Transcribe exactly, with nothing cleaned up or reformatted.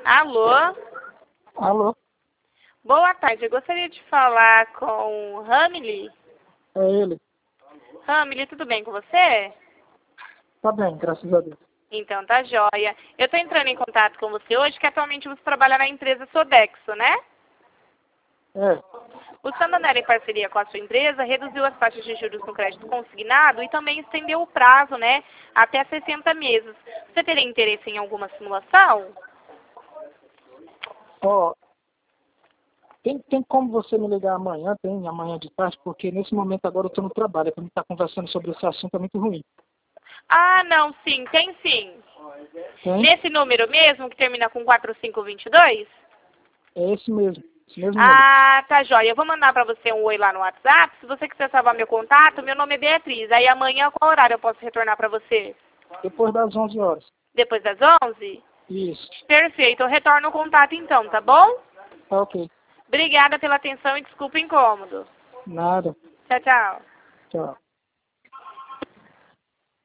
Alô? Alô? Boa tarde, eu gostaria de falar com o Ramily. É ele. Ramily, tudo bem com você? Tá bem, graças a Deus. Então tá jóia. Eu estou entrando em contato com você hoje, que atualmente você trabalha na empresa Sodexo, né? É. O Santander, em parceria com a sua empresa, reduziu as taxas de juros no crédito consignado e também estendeu o prazo, né, até sessenta meses. Você teria interesse em alguma simulação? Ó, tem, tem como você me ligar amanhã, tem amanhã de tarde, porque nesse momento agora eu tô no trabalho, pra mim estar conversando sobre esse assunto é muito ruim. Ah, não, sim, tem sim. Tem? Nesse número mesmo, que termina com quatro cinco dois dois? É esse mesmo, esse mesmo número. Ah, tá jóia. Eu vou mandar pra você um oi lá no WhatsApp. Se você quiser salvar meu contato, meu nome é Beatriz. Aí amanhã, qual horário eu posso retornar pra você? Depois das onze horas. Depois das onze? Isso. Perfeito. Eu retorno o contato então, tá bom? Tá ok. Obrigada pela atenção e desculpa o incômodo. Nada. Tchau, tchau. Tchau.